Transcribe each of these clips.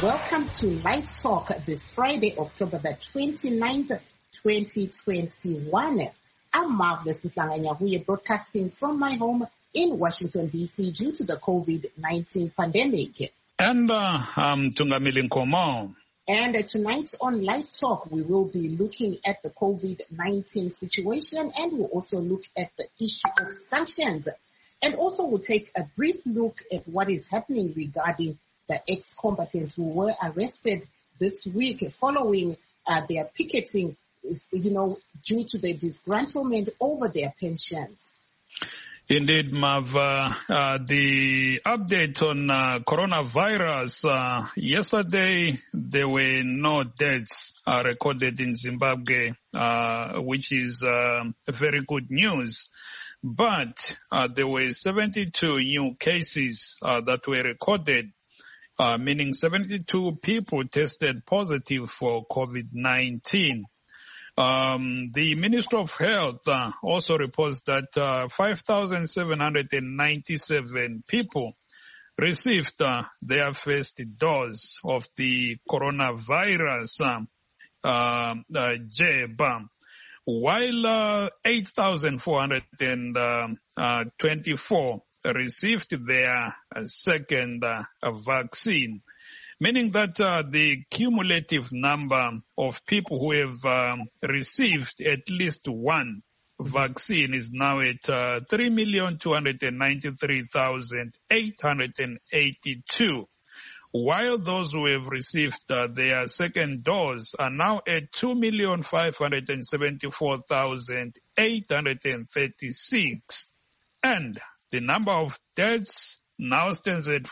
Welcome to Live Talk this Friday, October the 29th, 2021. I'm Marvelous Mflanganyahuye, broadcasting from my home in Washington, D.C. due to the COVID-19 pandemic. And I'm Tungamili Nkomo. And tonight on Live Talk, we will be looking at the COVID-19 situation, and we'll also look at the issue of sanctions. And also we'll take a brief look at what is happening regarding the ex-combatants who were arrested this week following their picketing, due to the disgruntlement over their pensions. Indeed, Mav, the update on coronavirus, yesterday there were no deaths recorded in Zimbabwe, which is very good news. But there were 72 new cases that were recorded, meaning 72 people tested positive for COVID-19. The Ministry of Health also reports that 5,797 people received their first dose of the coronavirus jab, while 8,424 received their second vaccine, meaning that the cumulative number of people who have received at least one vaccine is now at 3,293,882, while those who have received their second dose are now at 2,574,836, and the number of deaths now stands at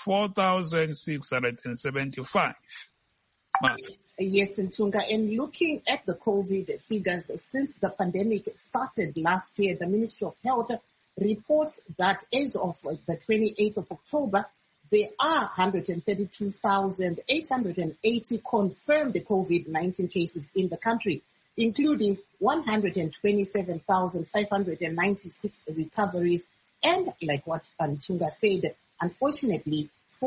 4,675. Yes, Ntunga, and looking at the COVID figures since the pandemic started last year, the Ministry of Health reports that as of the 28th of October, there are 132,880 confirmed COVID-19 cases in the country, including 127,596 recoveries, and like what Ntunga said, unfortunately,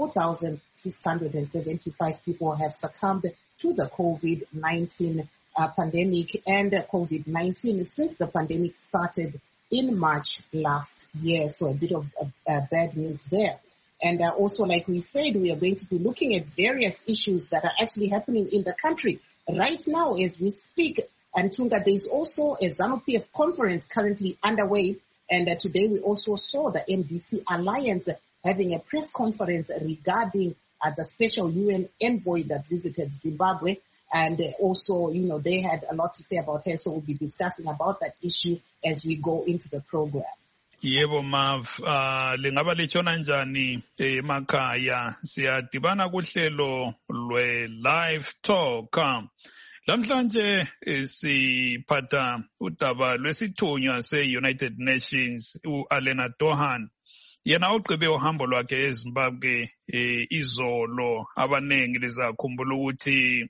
4,675 people have succumbed to the COVID-19 pandemic and COVID-19 since the pandemic started in March last year. So a bit of bad news there. And also, like we said, we are going to be looking at various issues that are actually happening in the country right now as we speak. And Tunga, there's also a ZANU-PF conference currently underway. And today we also saw the MDC Alliance having a press conference regarding the special UN envoy that visited Zimbabwe. And also, they had a lot to say about her. So we'll be discussing about that issue as we go into the program. Yebo Mav, lingaba lichona njani emakhaya siyadibana kuhlelo lwe-Live Talk. Lamhlanje siphatha udaba lwesithunywa se-United Nations u-Alena Dohan. Yena ugqibe uhambo lwakhe eZimbabwe izolo. Abanengi lizakhumbula ukuthi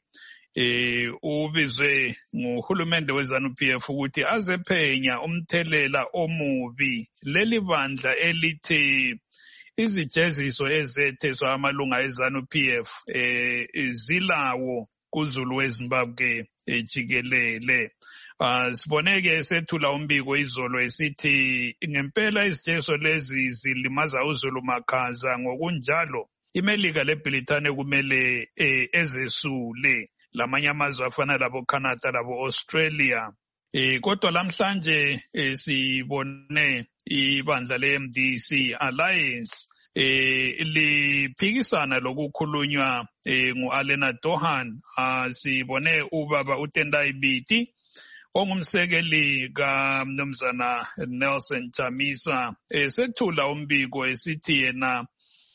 ubizwe nguhulumende weZANU-PF ukuthi azephenya umthelela omubi leli bandla elithi izijeziso ezetheswa amalunga eZANU-PF zilawo kuZulu weZimbabwe jikelele. Siboneke sethula umbiko izolo esithi ngempela izijeziso lezi zilimaza uZulu makhaza, ngokunjalo iMelika leBritane kumele ezesule lamanye amazwe afana labo Canada labo Australia. Kodwa lamhlanje sibone ibandla le-MDC Alliance liphikisana lokukhulunywa ngu-Alena Dohan. Sibone ubaba uTendai Biti ongumsekeli kaMnumzana Nelson Chamisa sethula umbiko esithi yena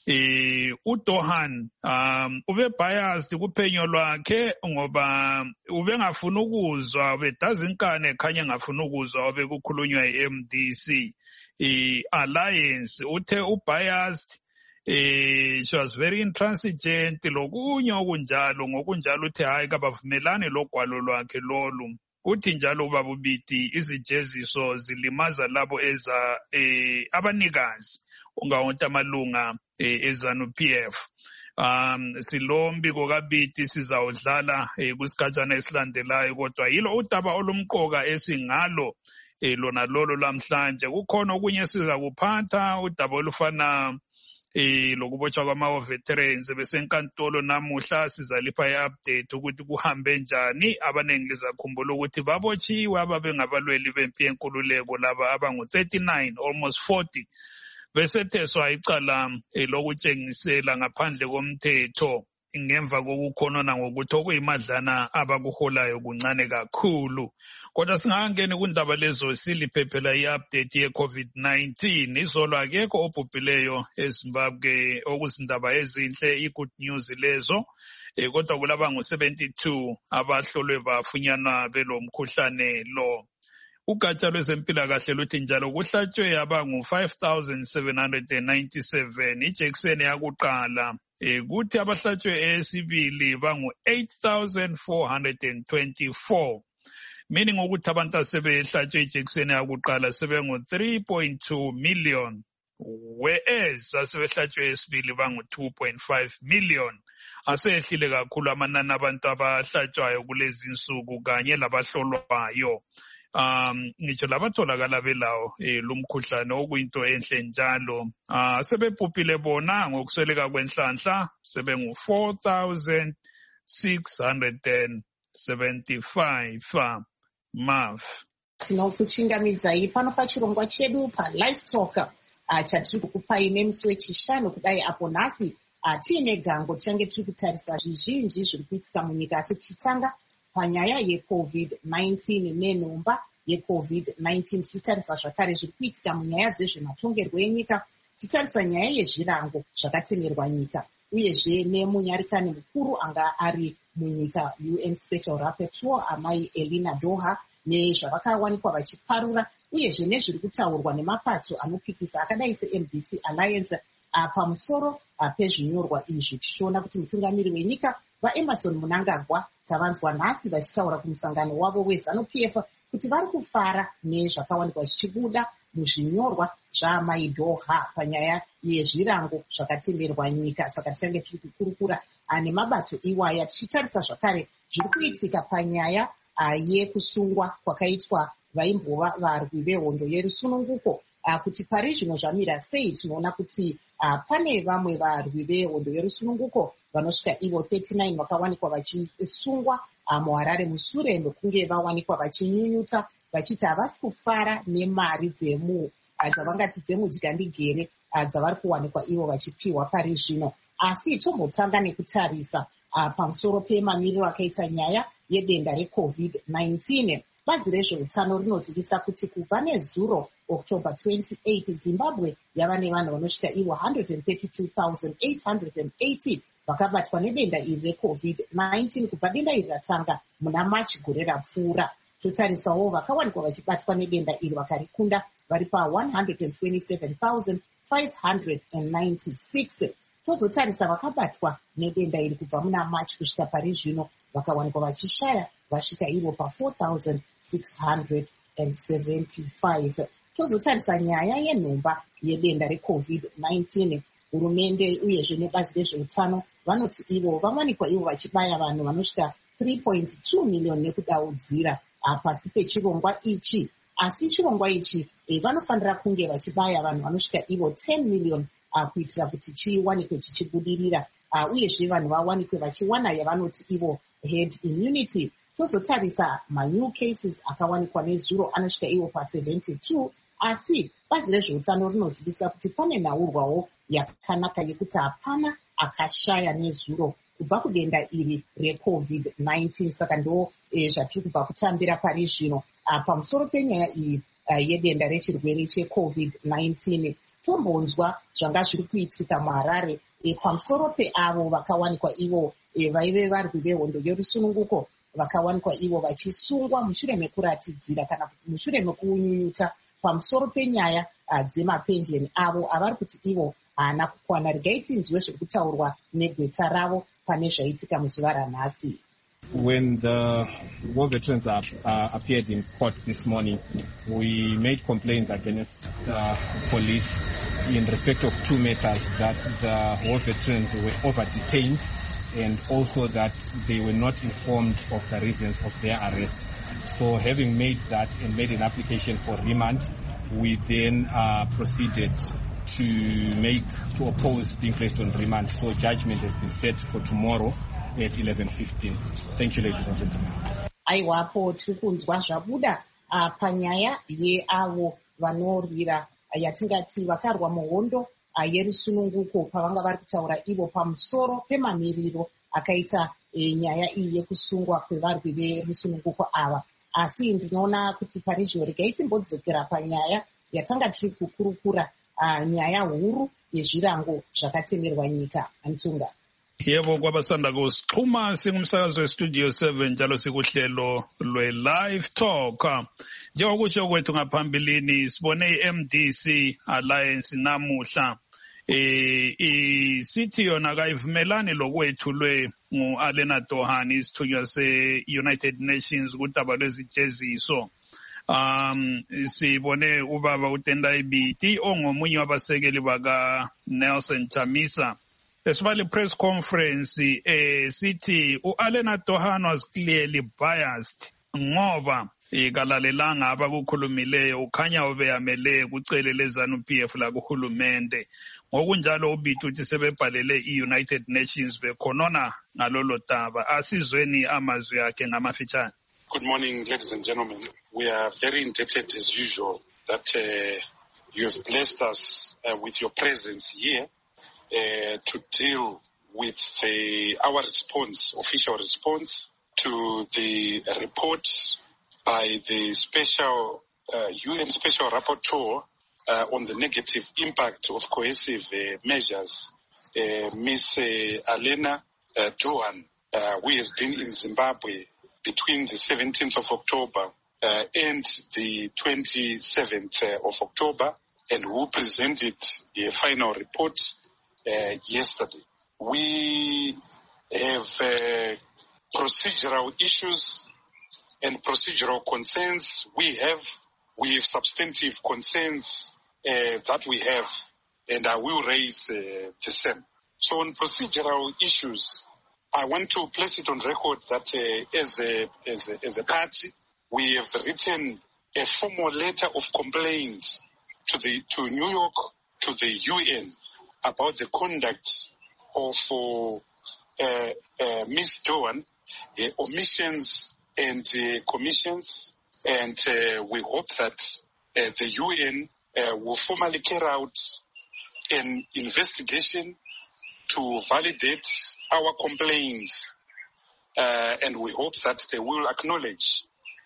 uDohan ube biased kuphenyo lwakhe ngoba ubengafuna ukuzwa, bedazinkane ekhanya engafuna ukuzwa obekukhulunywa i-MDC Alliance. Uthe ubiased, she was very intransigent lokunye okunjalo. Ngokunjalo uthe hayi kabavumelane logwalo lwakhe lolu. Uthi njalo ubaba uBiti izijeziso zilimaza labo abanikazi ungawonke amalunga eZANU-PF. silombiko kabidi sizawudlala kusikhatshana esilandelayo, kodwa yilo udaba olumqoka esingalo lona lolo lamhlanje. Kukhona okunye siza kuphatha udaba olufana lokubotshwa kwama-veterans besenkantolo namuhla. Sizalipha i-update ukuthi kuhambe njani. Abanengi lizakhumbula ukuthi babotshiwe ababengabalweli bempi yenkululeko laba abangu-39 almost 40 besetheswa icala lokutshengisela ngaphandle komthetho ngemva kokukhonona ngokuthi okuyimadlana abakuholayo kuncane kakhulu. Kodwa singangeni kundaba lezo siliphephela i-update ye-COVID-19. Izolo akekho obhubhileyo eZimbabwe, okuzindaba ezinhle, i-good news lezo. Kodwa kulaba ngu-72 abahlolwe bafunyanwa belomkhuhlane lo. Ugatsha lwezempilakahle luthi njalo kuhlatshwe abangu-5,797 ijekiseni yakuqala. Kuthi abahlatshwe esibili bangu-8,424. Meaning ukuthi abantu asebehlatshwe ijekiseni yakuqala sebengu-3.2 million. Whereas asebehlatshwe esibili bangu-2.5 million. Asehlile kakhulu amanani abantu abahlatshwayo kulezi insuku kanye labahlolwayo. Ngitsho labatholakala belawo lumkhuhlane okuyinto enhle njalo. Sebebhubhile bona ngokusweleka kwenhlanhla sebengu-4,675 MAF. Tinokuchingamidzai pano pachirongwa chedu paLivetalk chatiri kukupai nemusi wechishanu kudai apo nhasi tiine gango tichange tiri kutarisa zvizhinji zviri kuitika munyika, asi tichitanga panyaya yeCovid-19 nenhomba yeCovid-19. Tichitarisa zvakare zviri kuitika munyaya dzezvematongerwo enyika, tichitarisa nyaya yezvirango zvakatemerwa nyika, uyezve nemunyarikani mukuru anga ari munyika UN Special Rapporteur amai Elina Doha nezvavakawanikwa vachiparura, uyezve nezviri kutaurwa nemapato anopikisa akadai seMBC Alliance pamusoro pezvinyorwa izvi, tichiona kuti mutungamiri wenyika vaEmmerson Mnangagwa tavanzwa nhasi vachitaura kumusangano wavo weZANU-PF kuti vari kufara nezvakawanikwa zvichibuda muzvinyorwa zvaamai Doha panyaya yezvirango zvakatemerwa nyika. Saka tichange tiri kukurukura nemabato iwaya, tichitarisa zvakare zviri kuitika panyaya yekusungwa kwakaitwa vaimbova varwi vehondo yerusununguko, kuti pari zvino zvamira sei. Tinoona kuti pane vamwe varwi vehondo yerusununguko vanosvika ivo 39 vakawanikwa vachisungwa muHarare mushure mekunge vawanikwa vachinyunyuta vachiti havasi kufara nemari dzavangati dzemudyandigere dzavari kuwanikwa ivo vachipiwa pari zvino. Asi tombotanga nekutarisa pamusoro pemamiriro akaita nyaya yedenda reCovid-19. Bazi rezveutano rinozivisa kuti kubva nezuro October 28 Zimbabwe yava nevanhu vanosvika ivo 132,880 vakabatwa nedenda iri reCovid-19 kubva denda iri ratanga muna Machi gore rapfuura. Totarisawo vakawanikwa vachibatwa nedenda iri vakarikunda vari pa127,596. Tozotarisa vakabatwa nedenda iri kubva muna Machi kusvika pari zvino vakawanikwa vachishaya vasvika ivo pa4,675. Tozotarisa nyaya yenhomba yedenda reCovid-19. Hurumende uyezve nebazi rezveutano vanoti ivo vawanikwa ivo vachibaya vanhu vanosvika 3.2 million nekudaudzira pasi pechirongwa ichi. Asi chirongwa ichi vanofanira kunge vachibaya vanhu vanosvika ivo 10 million kuitira kuti chiwanikwe chichibudirira, uyezve vanhu vawanikwe vachiwana yavanoti ivo herd immunity. Tozotarisa manew cases akawanikwa nezuro anosvika ivo pa72, asi bazi rezveutano rinozivisa kuti pane nhaurwawo yakanaka yekuti hapana akashaya nezuro kubva kudenda iri reCovid-19. Saka ndo zvatiri kubva kutambira pari zvino pamusoro penyaya iyi yedenda rechirwere cheCovid-19. Tombonzwa zvanga zviri kuitika muHarare pamusoro peavo vakawanikwa ivo vaive varwi vehondo yerusununguko vakawanikwa ivo vachisungwa mushure mekuratidzira kana mushure mekunyunyuta pamusoro penyaya dzemapenjeni avo avari kuti ivo haana kukwana. Regai tinzwe zviri kutaurwa negweta ravo pane zvaitika muzuva ranhasi. When the war veterans appeared in court this morning, we made complaints against police in respect of 2 matters, that the war veterans were over-detained and also that they were not informed of the reasons of their arrest. So having made that and made an application for remand, we then proceeded to oppose being placed on remand. So judgment has been set for tomorrow at 11:15. Thank you, ladies and gentlemen. Aiwapo tirikunzwa zvabuda panyaya yeavo vanorwira yatingati vakarwa muhondo yerusununguko pavanga vari kutaura ivo pamusoro pemamiriro akaita nyaya iyi yekusungwa kwevarwi verusununguko ava. Asi ndinoona kuti parizvo regai timbodzokera panyaya yatanga tiri kukurukura, nyaya huru yezvirango zvakatenderwa nyika. Antunga. Yebo, kwabasanda kusixhuma singumsakazo westudio 7 njalo sikuhlelo lwe-live talk. Njengokusho kwethu ngaphambilini sibone i-MDC Alliance namuhla sithi yona kayivumelani lokwethulwe ngu-Alena Dohan, isithunywa se-United Nations kudaba lwezijeziso. Sibone ubaba uTendai Biti ongomunye wabasekeli baka Nelson Chamisa esibali press conference sithi uAlena Dohan was clearly biased ngoba kalalelanga abakukhulumileyo, ukhanya ubeyamele kucele leZANU-PF la kuhulumende. Ngokunjalo uBiti uthi sebebhalele i-United Nations bekhonona ngalolo daba. Asizweni amazwi akhe ngamafitshane. Good morning, ladies and gentlemen. We are very indebted as usual that you have blessed us with your presence here to deal with our response, official response to the report by the special UN Special Rapporteur on the negative impact of coercive measures, Ms. Alena Dohan, who has been in Zimbabwe between the 17th of October and the 27th of October, and who presented a final report yesterday. We have procedural issues and procedural concerns we have substantive concerns that we have, and I will raise the same. So on procedural issues, I want to place it on record that as a party, we have written a formal letter of complaint to New York, to the UN, about the conduct of Ms. Dohan, omissions and commissions, and we hope that the UN will formally carry out an investigation to validate our complaints, and we hope that they will acknowledge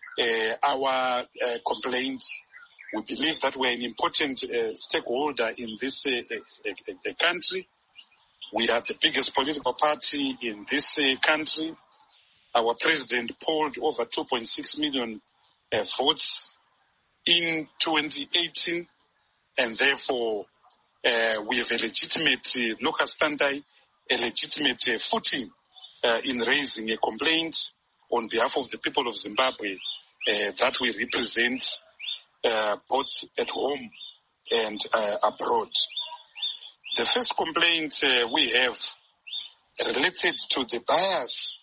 our complaints. We believe that we're an important stakeholder in this country. We are the biggest political party in this country. Our president polled over 2.6 million votes in 2018, and therefore we have a legitimate locus standi, a legitimate footing in raising a complaint on behalf of the people of Zimbabwe that we represent both at home and abroad. The first complaint we have related to the bias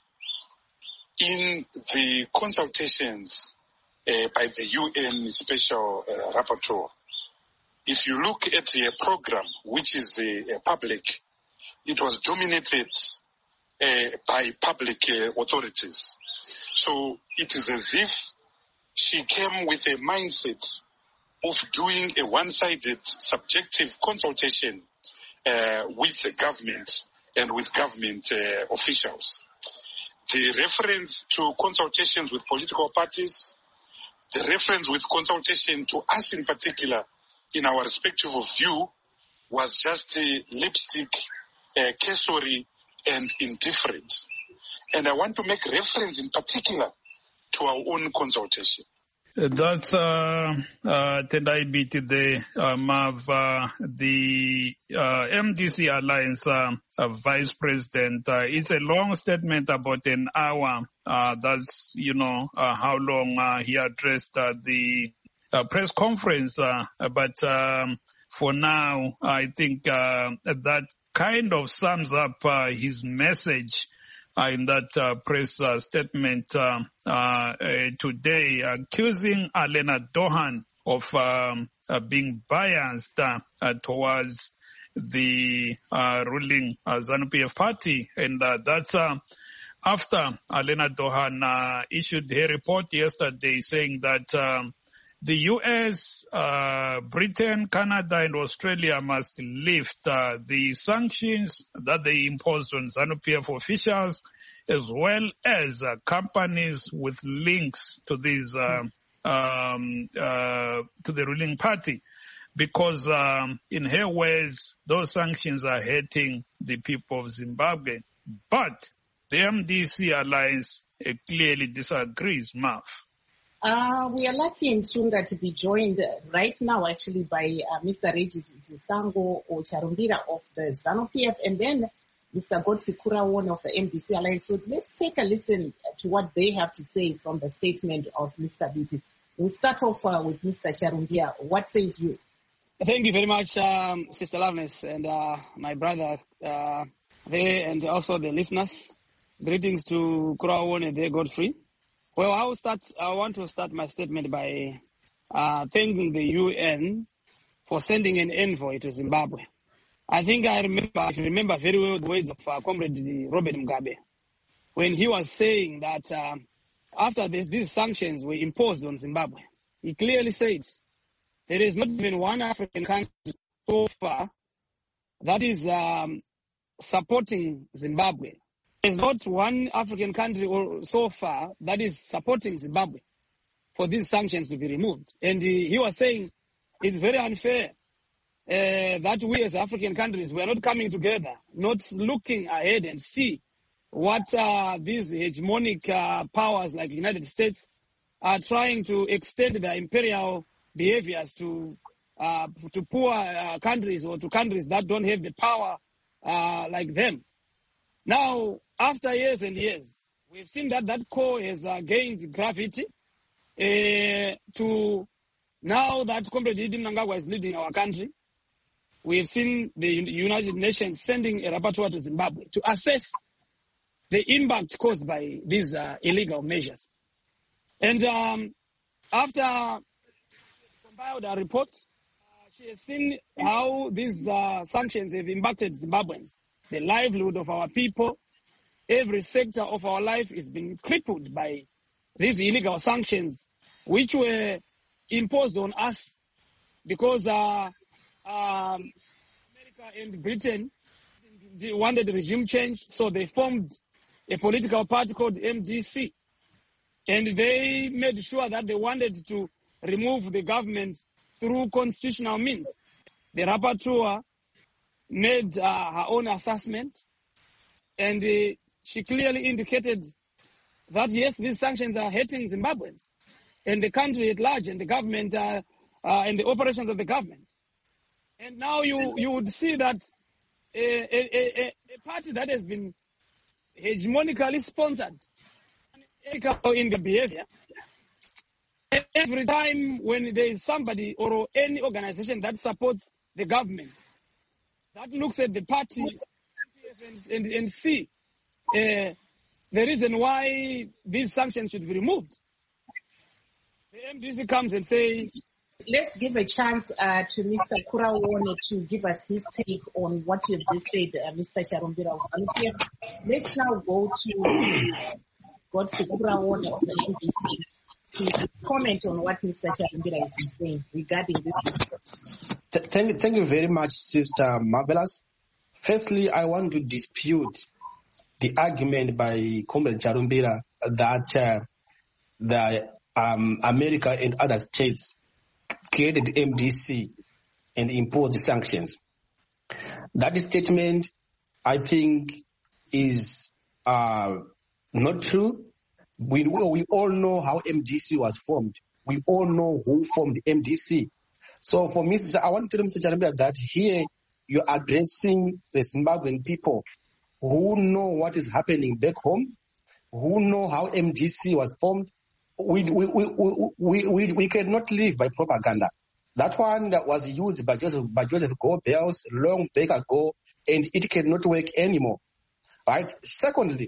in the consultations by the UN Special Rapporteur. If you look at a program which is public, it was dominated by public authorities. So it is as if she came with a mindset of doing a one-sided subjective consultation with the government and with government officials. The reference to consultations with political parties, the reference with consultation to us in particular in our respective view was just lipstick, cursory and indifferent. And I want to make reference in particular to our own consultation. That's Tendai Biti there, Mav, the MDC Alliance Vice President. It's a long statement, about an hour. That's, how long he addressed the press conference. But for now, I think that kind of sums up his message in that press statement today, accusing Alena Dohan of being biased towards the ruling ZANU-PF party. And that's after Alena Dohan issued her report yesterday saying that the US, Britain, Canada and Australia must lift the sanctions that they imposed on ZANU-PF officials, as well as companies with links to these to the ruling party, because in her words, those sanctions are hurting the people of Zimbabwe. But the MDC alliance clearly disagrees, Marv. We are lucky in Tunga to be joined right now actually by Mr. Regis Vusango or Charumbira of the ZANU-PF, and then Mr. Godfrey Kuraone of the MDC Alliance. So let's take a listen to what they have to say from the statement of Mr. Biti. We'll start off with Mr. Charumbira. What says you? Thank you very much, Sister Loveness, and my brother there, and also the listeners. Greetings to Kuraone there, Godfrey. Well, I want to start my statement by thanking the UN for sending an envoy to Zimbabwe. I think I remember very well the words of Comrade Robert Mugabe when he was saying that after these sanctions were imposed on Zimbabwe, he clearly said there is not even one African country so far that is supporting Zimbabwe. There's not one African country or so far that is supporting Zimbabwe for these sanctions to be removed. And he was saying it's very unfair that we as African countries, we are not coming together, not looking ahead and see what these hegemonic powers like the United States are trying to extend their imperial behaviors to poor countries or to countries that don't have the power like them. Now, after years and years, we've seen that call has gained gravity to now that Comrade Idi Mnangagwa is leading our country. We've seen the United Nations sending a rapporteur to Zimbabwe to assess the impact caused by these illegal measures. And after compiled a report, she has seen how these sanctions have impacted Zimbabweans. The livelihood of our people, every sector of our life is being crippled by these illegal sanctions, which were imposed on us because America and Britain wanted regime change, so they formed a political party called MDC. And they made sure that they wanted to remove the government through constitutional means. The rapporteur made her own assessment, and she clearly indicated that, yes, these sanctions are hurting Zimbabweans and the country at large and the government and the operations of the government. And now you would see that a party that has been hegemonically sponsored in the behavior, every time when there is somebody or any organization that supports the government, that looks at the party and see the reason why these sanctions should be removed. The MDC comes and say, let's give a chance to Mr. Kuraone to give us his take on what you've just said, Mr. Charumbira of ZANU-PF. Let's now go to Godfrey Kuraone of the MDC to comment on what Mr. Charumbira has been saying regarding this. Thank you very much, Sister Marvelous. Firstly, I want to dispute the argument by Comrade Charumbira that America and other states created MDC and imposed sanctions. That statement, I think, is not true. We all know how MDC was formed. We all know who formed MDC. So for me, I want to tell Mr. Charumbira that here you're addressing the Zimbabwean people who know what is happening back home, who know how MDC was formed. We cannot live by propaganda. That one that was used by Joseph Goebbels long back ago, and it cannot work anymore. Right? Secondly,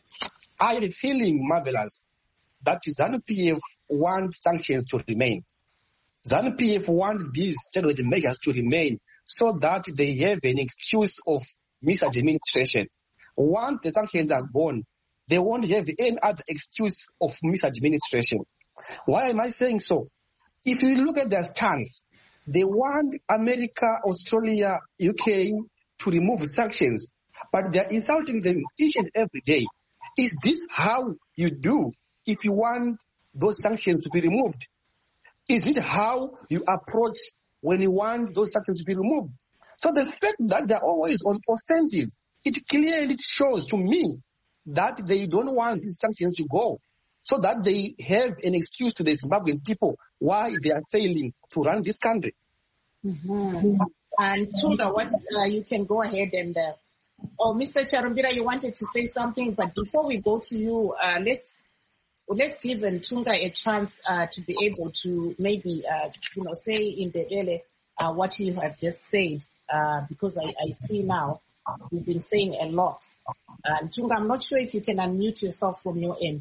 I am feeling marvelous that ZANU-PF want sanctions to remain. ZANU-PF want these terrorist measures to remain so that they have an excuse of misadministration. Once the sanctions are gone, they won't have any other excuse of misadministration. Why am I saying so? If you look at their stance, they want America, Australia, UK to remove sanctions, but they're insulting them each and every day. Is this how you do if you want those sanctions to be removed? Is it how you approach when you want those sanctions to be removed? So the fact that they're always on offensive, it clearly shows to me that they don't want these sanctions to go, so that they have an excuse to the Zimbabwean people why they are failing to run this country. Mm-hmm. And Tunga, you can go ahead and... Mr. Charumbira, you wanted to say something, but before we go to you, let's give Tunga a chance to be able to maybe, say in the early what you have just said, because I see now you've been saying a lot. Tunga, I'm not sure if you can unmute yourself from your end.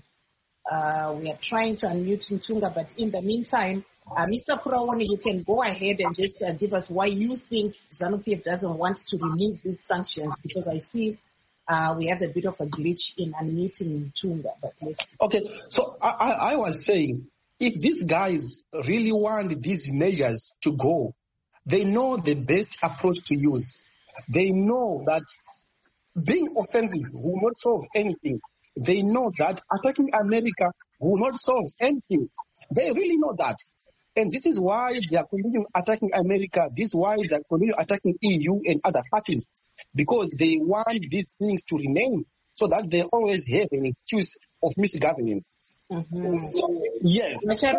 We are trying to unmute Tunga, but in the meantime, Mr. Kuraone, you can go ahead and just give us why you think ZANU-PF doesn't want to remove these sanctions, because I see we have a bit of a glitch in unmuting Tunga. But let's... Okay, so I was saying, if these guys really want these measures to go, they know the best approach to use. They know that being offensive will not solve anything. They know that attacking America will not solve anything. They really know that. And this is why they are continuing attacking America. This is why they are continuing attacking EU and other parties. Because they want these things to remain so that they always have an excuse of misgovernance. Mm-hmm. Yes.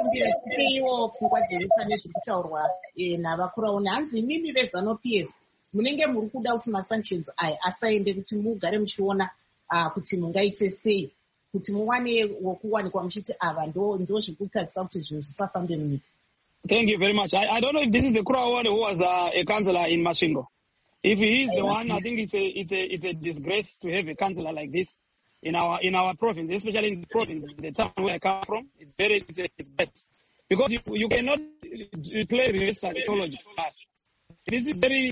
Munenge muri kuda kuti masanctions aya asaende kuti mugare muchiona kuti mungaite sei kuti muwane wokuwanikwa muchiti ava ndo zvekutadzisa kuti zvinhu zvisafambe munyika. Thank you very much. I don't know if this is the Kurawane who was a councillor in Masvingo. If he is the one, I think it's a disgrace to have a councillor like this in our province, especially in the province, the town where I come from. It's best because you cannot play reverse psychology fast. This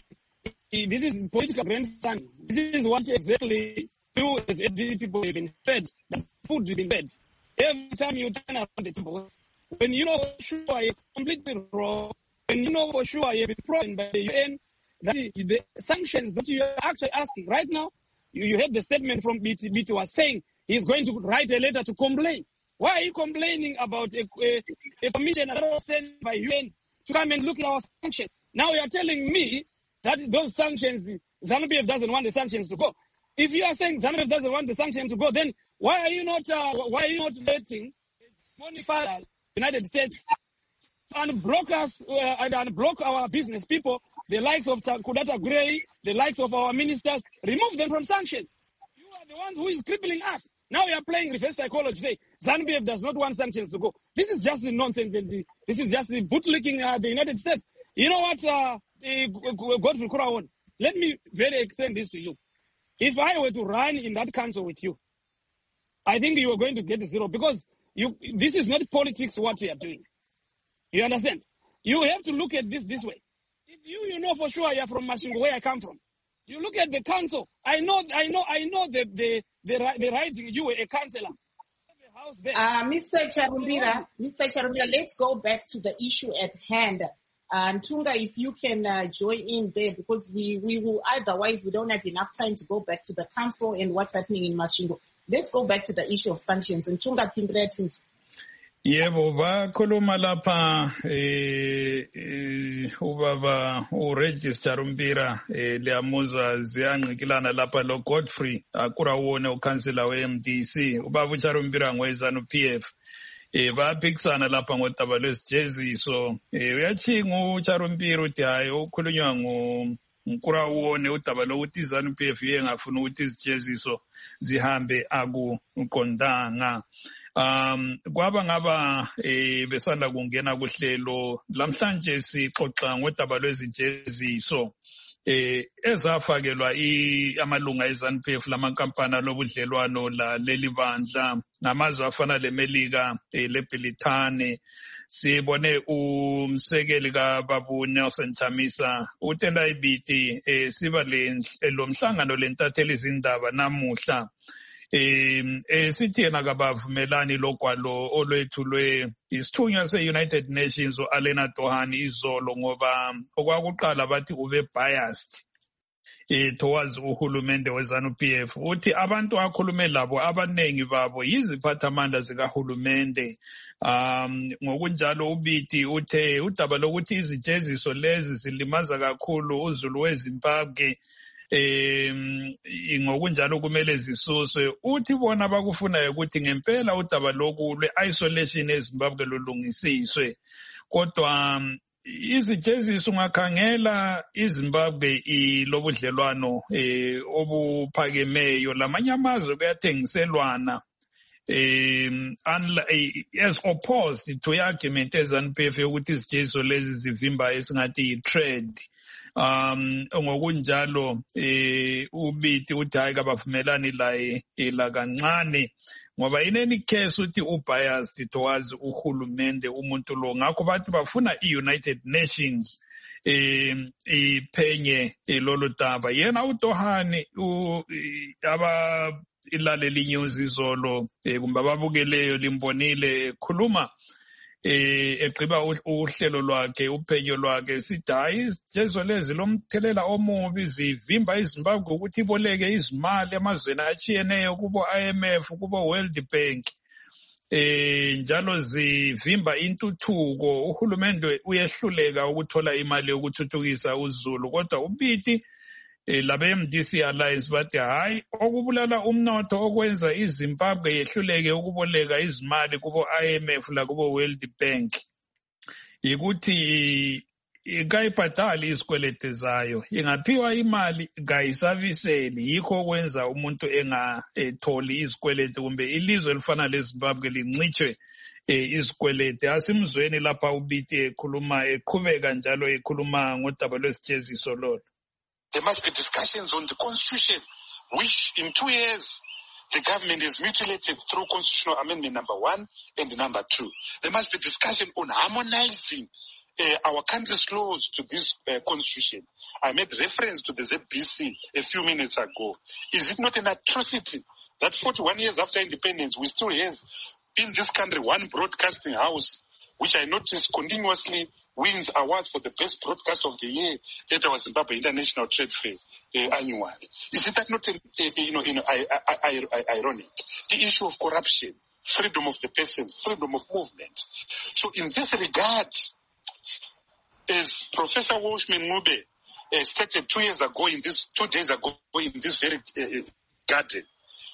is political grandstanding. This is what exactly you as FDP people have been fed. The food you've been fed. Every time you turn around the tables, when you know for sure you're completely wrong, when you know for sure you've been proven by the UN, that the sanctions that you are actually asking right now, you have the statement from BT was saying he's going to write a letter to complain. Why are you complaining about a commission that was sent by UN to come and look at our sanctions? Now you are telling me that those sanctions, ZANU-PF doesn't want the sanctions to go. If you are saying ZANU-PF doesn't want the sanctions to go, then why are you not letting the United States unblock us and unblock our business people, the likes of Kudata Gray, the likes of our ministers, remove them from sanctions? You are the ones who is crippling us. Now we are playing reverse psychology. Say ZANU-PF does not want sanctions to go. This is just the nonsense. This is just the bootlicking the United States. You know what, Godfrey Kurawane? Let me very explain this to you. If I were to run in that council with you, I think you are going to get zero because this is not politics what we are doing. You understand? You have to look at this way. If you know for sure you're from Masvingo, where I come from, you look at the council. I know the writing. You were a councillor. Mr. Charumbira, let's go back to the issue at hand. And Tunga, if you can join in there, because we will, otherwise we don't have enough time to go back to the council and what's happening in Masvingo. Let's go back to the issue of sanctions. And Tunga, congratulations. Yebo bakhuluma lapha ubaba uregister Charumbira liyamuza ziyanqikilana lapha lo Godfrey Kurawane ukansela weMDC ubaba Charumbira ngoZANU-PF bayaphikisana lapha ngodaba lwesijeziso uyachinga uCharumbira uthi hayi ukhulunywa Nkurawone udaba lokuthi iZANU-PF ngafuna ukuthi izijeziso zihambe akuqondanga. Kwaba ngaba besanda kungena kuhlelo lamhlanje sixoxa ngodaba lwezijeziso ezafakelwa amalunga eZANU-PF lamankampani lobudlelwano leli bandla namazwe afana leMelika leBrithani. Sibone umsekeli kaBabu Nelson Chamisa utenda ibiti siba lo mhlangano lentatheli izindaba namuhla sithi yena kabavumelani logwalo olwethulwe isithunywa se-United Nations u-Alena Dohani izolo ngoba okwakuqala bathi ube biased towards uhulumende weZANU-PF. Uthi abantu akhulume labo abanengi babo yiziphathamandla zikahulumende. Ngokunjalo ubiti uthe udaba lokuthi izijeziso lezi zilimaza kakhulu uzulu weZimbabwe ngokunjalo kumele zisuswe. Uthi bona bakufunayo ukuthi ngempela udaba lokhu lwe-isolation eZimbabwe lulungisiswe. Kodwa izijeziso ungakhangela iZimbabwe lobudlelwano obuphakemeyo lamanye amazwe kuyathengiselwana as opposed to i-argument eZANU-PF yokuthi izijeziso lezi zivimba esingathi yi-trade. Ngokunjalo ubiti uthi hayi kabavumelani laye lakancane ngoba in any case uthi ubiased towards uhulumende umuntu lo. Ngakho bathi bafuna i-United Nations iphenye lolu daba. Yena uDohani ilaleli inews izolo kumbe ababukeleyo limbonile khuluma egqiba uhlelo lwakhe uphenyo lwakhe sithi hayi izijeziso lezi lomthelela omubi zivimba iZimbabwe ukuthi iboleke izimali emazweni atshiyeneyo kubo IMF kubo World Bank njalo zivimba intuthuko. Uhulumende uyehluleka ukuthola imali yokuthuthukisa uzulu. Kodwa ubiti labe-MDC Alliance bathi hayi okubulala umnotho okwenza iZimbabwe yehluleke ukuboleka izimali kubo IMF lakubo World Bank yikuthi kayibhadali izikwelete zayo, ingaphiwa imali kayisabiseli. Yikho okwenza umuntu engatholi izikwelete kumbe ilizwe elifana leZimbabwe lincitshwe izikwelete. Asimzweni lapha ubiti ekhuluma eqhubeka njalo ekhuluma ngodaba lwesijeziso lolo. There must be discussions on the constitution, which in 2 years the government has mutilated through constitutional amendment number 1 and number 2. There must be discussion on harmonizing our country's laws to this constitution. I made reference to the ZBC a few minutes ago. Is it not an atrocity that 41 years after independence we still have in this country one broadcasting house, which I noticed continuously wins awards for the best broadcast of the year at our Zimbabwe International Trade Fair annually? Is it that not ironic? The issue of corruption, freedom of the person, freedom of movement. So in this regard, as Professor Walshman Ngube stated 2 days ago in this very garden,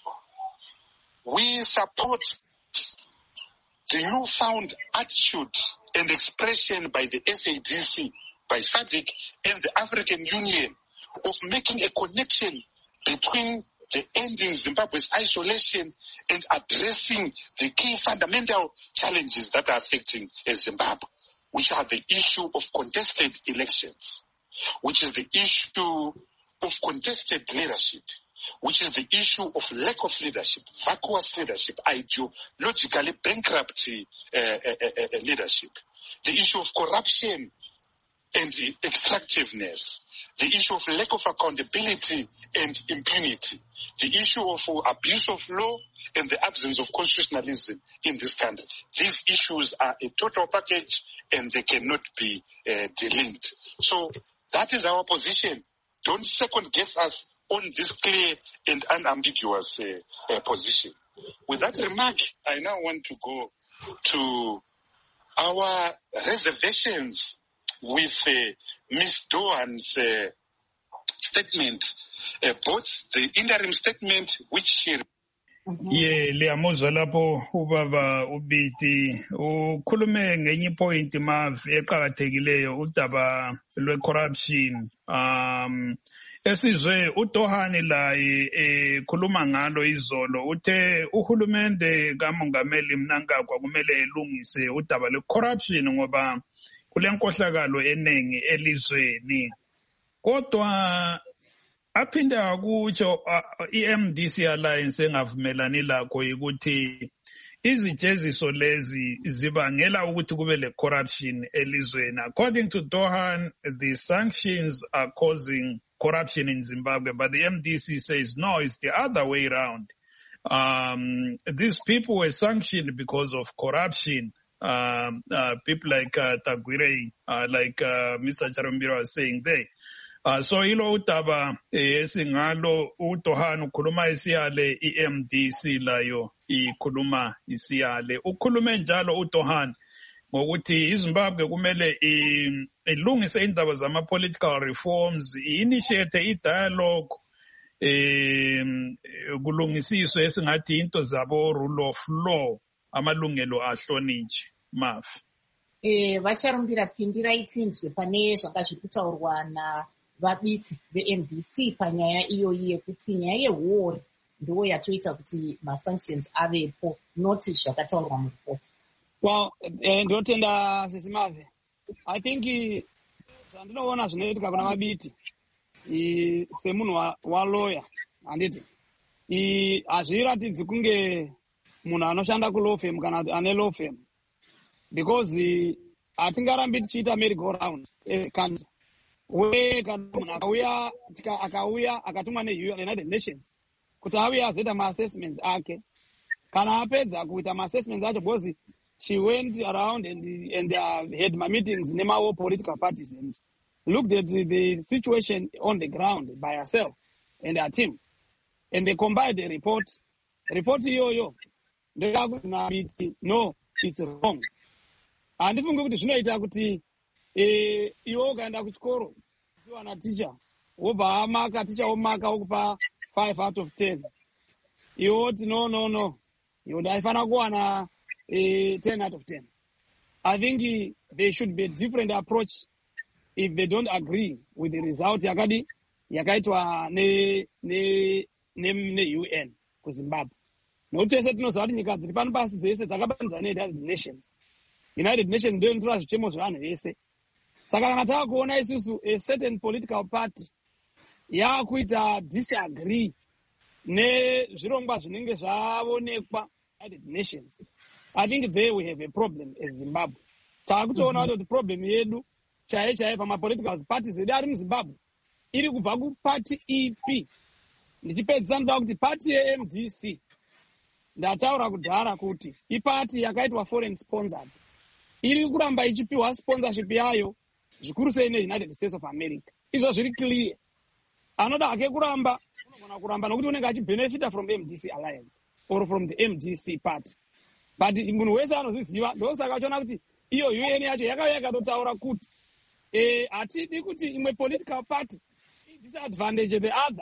we support the newfound attitude and expression by the SADC, by SADC and the African Union of making a connection between the ending Zimbabwe's isolation and addressing the key fundamental challenges that are affecting Zimbabwe, which are the issue of contested elections, which is the issue of contested leadership, which is the issue of lack of leadership, vacuous leadership, ideologically bankrupt leadership, the issue of corruption and extractiveness, the issue of lack of accountability and impunity, the issue of abuse of law and the absence of constitutionalism in this country. These issues are a total package and they cannot be delinked. So that is our position. Don't second guess us on this clear and unambiguous position. With that remark, I now want to go to our reservations with Ms. Dohan's statement, both the interim statement which she... liyamuzwa lapho ubaba uBiti ukhulume ngenye point mavi eqhakathekileyo udaba lwe-corruption. Esizwe uDohani laye ekhuluma ngalo izolo uthe uhulumende kaMongameli Mnangagwa kumele elungise udaba lwe-corruption ngoba kulenkohlakalo eningi elizweni. Kodwa aphinde akutsho i-MDC Alliance engavumelani lakho ukuthi izijeziso lezi zibangela ukuthi kube le corruption elizweni. According to Dohan, the sanctions are causing corruption in Zimbabwe, but the MDC says no, it's the other way around. These people were sanctioned because of corruption. People like Tagwire, like Mr. Charumbira was saying there. So ilo utaba esingalo uDohan ukhuluma isiyale iMDC layo ikhuluma isiyale. Ukhulume njalo uDohan ngokuthi iZimbabwe kumele ilungise indaba zama political reforms, initiate i-dialogue kulungisiswe esingathi into zabo rule of law, amalungelo ahlonitshi mafi. Vacharumbira pindira itinzwe pane zvanga zviri kutaurwa navabiti veMDC panyaya iyoyi yekuti nyaya yehuori ndiwo yatoita kuti masanctions avepo, noti zvakataurwa muripoti. Well, ndotenda sisi Mave. I think zvandinoona zvinoitika kuna mabiti semunhu walawyer handiti hazviratidzi kunge munhu anoshanda kulaw firm kana ane law firm, because hatingarambi tichiita merry go round country where kana munhu akauya akatumwa neUnited Nations kuti auye azoita ma-assessments ake. Kana apedza kuita ma-assessments acho, because she went around and had meetings in all political parties and looked at the situation on the ground by herself and her team. And they compiled a report. Report yo. No, it's wrong. And if you go to Shinoita, you can have score. You are a teacher. Over mark teacher or mark over 5 out of 10. You would no. You would have a 10 out of 10. I think there should be a different approach if they don't agree with the result yakaitwa ne UN ku Zimbabwe. Notese tinoziva kuti nyika dziri pano pasi dzese dzakabanzwa neUnited Nations. United Nations ndio inotora zvichemo zvevanhu vese. Saka kana tavakuona isusu a certain political party yakuita disagree nezvirongwa zvinenge zvaonekwa United Nations, I think there we have a problem as Zimbabwe. Takutoona kuti problem yedu chaiye pama-political parties edu ari muZimbabwe iri kubva kuparty ipi. Ndichipedzisa ndoda kuti party yeMDC ndataura kudhara kuti iparty yakaitwa foreign sponsored, iri kuramba ichipiwa sponsorship yayo zvikuru sei neUnited States of America. Izvo zviri clear. Anoda hake kuramba unogona kuramba nokuti unenge achibenefita from the MDC Alliance or from the MDC party. But munhu wese anozviziva, ndosaka achiona kuti iyo UN yacho yakauya ikatotaura kuti hatidi kuti imwe political party disadvantage the other,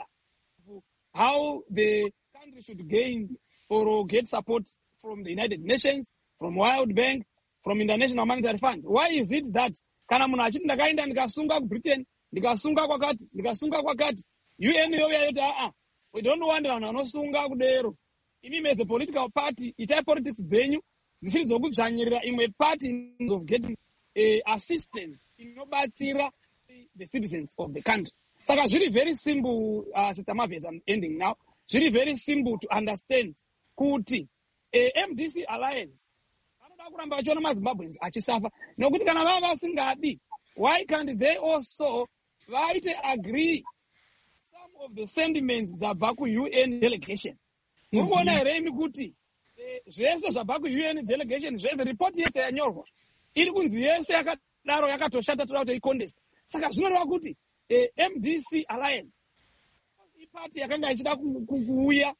how the country should gain or get support from the United Nations, from World Bank, from International Monetary Fund. Why is it that kana munhu achiti ndakaenda ndikasunga kuBritain, ndikasunga kwakati, UN yoya yoti we don't want vanhu vanosunga kudero. Imi as a political party, itai politics dzenyu dzisiri dzokudzvanyirira imwe party of getting assistance inobatsira the citizens of the country. Saka zviri very simple, Sister Mavis, I'm ending now. Zviri very simple to understand kuti MDC Alliance vanoda kuramba vachiona maZimbabweans achisafa, nokuti kana vava vasingadi, why can't they also vaite agree some of the sentiments dzabva kuUN delegation? Murikuona here imi kuti zvese zvabva kuUN delegation, zvese report yese yanyorwa iri kunzi yese yakadaro yakatoshata, toda kuti icontest. Saka zvinoreva kuti MDC Alliance iparty yakanga ichida kuuya,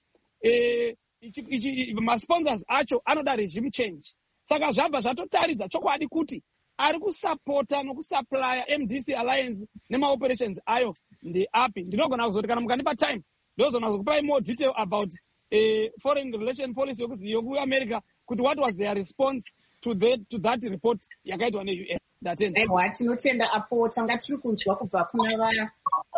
ma-sponsors acho anoda regime change. Saka zvabva zvatotaridza chokwadi kuti ari kusapota nokusuplya MDC Alliance nema-operations ayo ndeapi. Ndinogona kuzoti kana mukandipa time ndozona kukupai more detail about foreign relation policy yokuamerica kuti what was their response to that report yakaitwa ne-UN. Aiwa, tinotenda apo tanga tiri kunzwa kubva kuna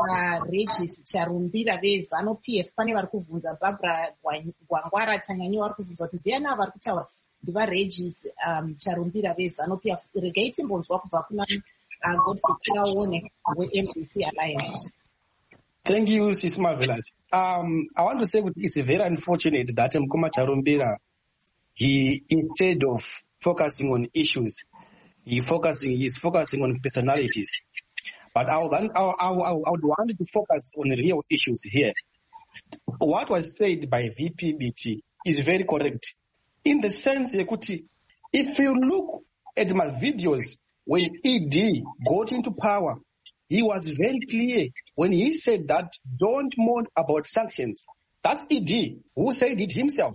Regis Charumbira veZANU-PF. Pane vari kuvunza Barbara Gwangwara Tanyanyi vari kuvunza kuti ndiani vari kutaura ndiva Regis Charumbira veZANU-PF. Regai timbonzwa kubva kuna Godfrey Kiraone weMDC Alliance. Thank you, Sis Marvelous. I want to say it's very unfortunate that Mkoma Charumbira, he, instead of focusing on issues, he's focusing on personalities. But I would want to focus on real issues here. What was said by VPBT is very correct. In the sense, if you look at my videos, when ED got into power, he was very clear when he said that don't mourn about sanctions. That's ED who said it himself.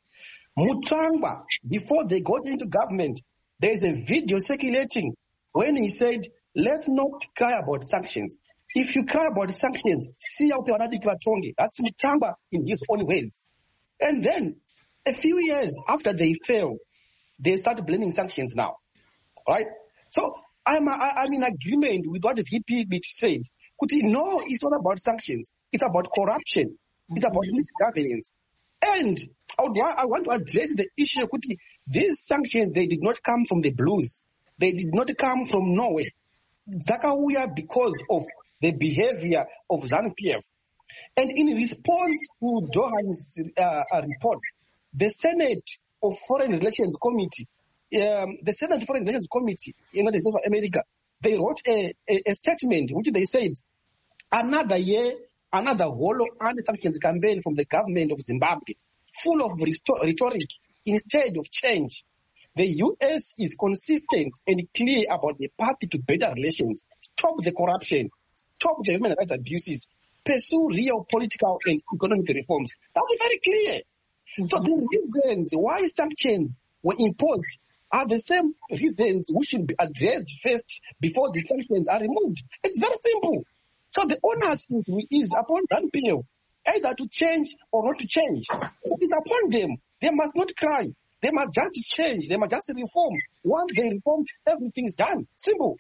Mutangwa, before they got into government, there's a video circulating when he said, let's not cry about sanctions. If you cry about sanctions, see out the Tonge. That's Mutangwa in his own ways. And then, a few years after they fell, they started blaming sanctions now. Right? So, I'm in agreement with what the VP said. No, it's not about sanctions. It's about corruption. It's about misgovernance. And I want to address the issue. These sanctions, they did not come from the blues. They did not come from nowhere. Zakawuya because of the behavior of ZANU-PF. And in response to Johan's report, the Senate of Foreign Relations Committee, the Senate Foreign Relations Committee in the United States of America, they wrote a statement which they said, another year, another hollow anti-sanctions campaign from the government of Zimbabwe, full of rhetoric instead of change. The U.S. is consistent and clear about the path to better relations. Stop the corruption. Stop the human rights abuses. Pursue real political and economic reforms. That's very clear. So the reasons why sanctions were imposed are the same reasons which should be addressed first before the sanctions are removed. It's very simple. So the onus is upon ZANU-PF either to change or not to change. So it's upon them. They must not cry. They must just change. They must just reform. Once they reform, everything's done. Simple.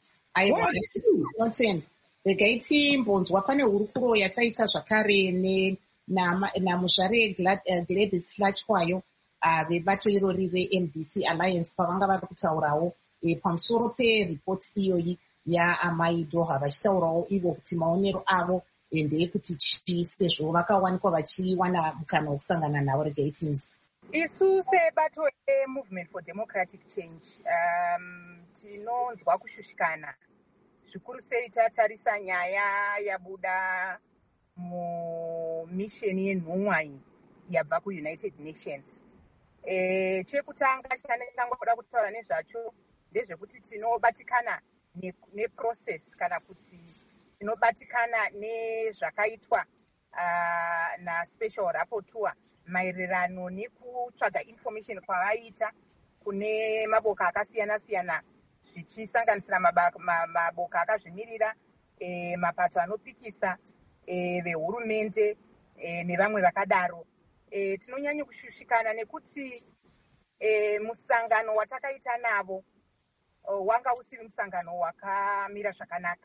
Regaiti mbonzwa pane hurukuro yataita zvakare namushare Gladys Hlatshwayo vebato irori reMDC Alliance pavanga vari kutaurawo pamusoro peripoti iyoyi yaamai Dhoha vachitaurawo ivo kuti maonero avo ndeyekuti chii sezvo vakawanikwa vachiwana mukana wokusangana navo. Regaitins isu sebato Movement for Democratic Change tinonzwa kushushikana zvikuru sei tatarisa nyaya yabuda mumisheni yenhumwa iyi yabva kuUnited Nations. Chekutanga chandangoda kutaura nezvacho ndezvekuti tinobatikana neprocess kana kuti tinobatikana nezvakaitwa naSpecial Rapporteur maererano nekutsvaga information kwavaita kune maboka akasiyana-siyana zvichisanganisira maboka akazvimirira, mapato anopikisa, vehurumende nevamwe vakadaro. Tinonyanya kushushikana nekuti musangano watakaita navo wanga usiri musangano wakamira zvakanaka.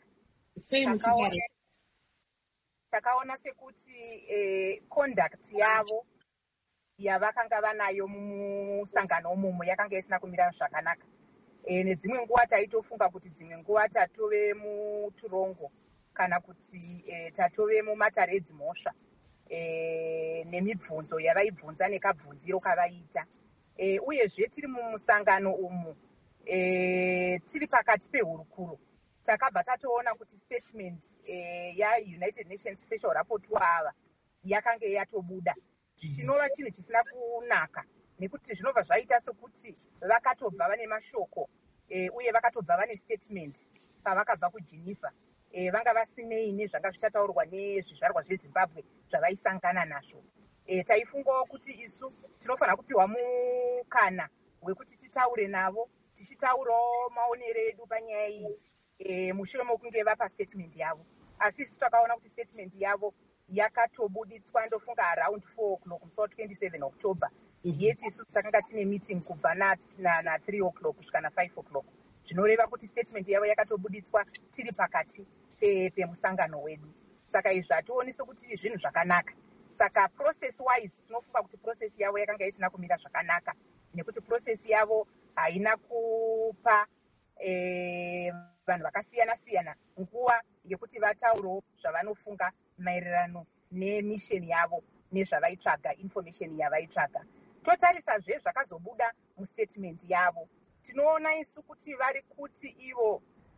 Takaona sekuti conduct yavo yavakanga vanayo mumusangano umomo yakanga isina kumira zvakanaka. Nedzimwe nguva taitofunga kuti dzimwe nguva tatove muturongo kana kuti tatove mumatare edzimhosva nemibvunzo yavaibvunza nekabvunziro kavaita. Uyezve tiri mumusangano umu tiri pakati pehurukuro takabva tatoona kuti statement yaUnited Nations Special Rapporteur ava yakanga yatobuda, chinova chinhu chisina kunaka nekuti zvinobva zvaita sokuti vakatobva vane mashoko uye vakatobva vane statement pavakabva kuGeneva vanga vasinei nezvanga zvichataurwa nezvizvarwa zveZimbabwe zvavaisangana nazvo. Taifungawo kuti isu tinofanira kupiwa mukana wekuti titaure navo tichitaurawo maonero edu panyaya iyi mushure mokunge vapa statement yavo. Asi isu takaona kuti statement yavo yakatobuditswa ndofunga around 4 o'clock musi wa27 October. Yeti isusu takanga tine meeting kubva na 3 o'clock kusvika na 5 o'clock. Zvinoreva kuti statement yavo yakatobuditswa tiri pakati pemusangano wedu. Saka izvi hationese kuti zvinhu zvakanaka. Saka process wise tinofunga kuti process yavo yakanga isina kumira zvakanaka nekuti process yavo haina kupa vanhu vakasiyana-siyana nguva yekuti vataurawo zvavanofunga maererano nemission yavo nezvavaitsvaga, information yavaitsvaga. Totarisazve zvakazobuda mustatement yavo. Tinoona isu kuti vari kuti ivo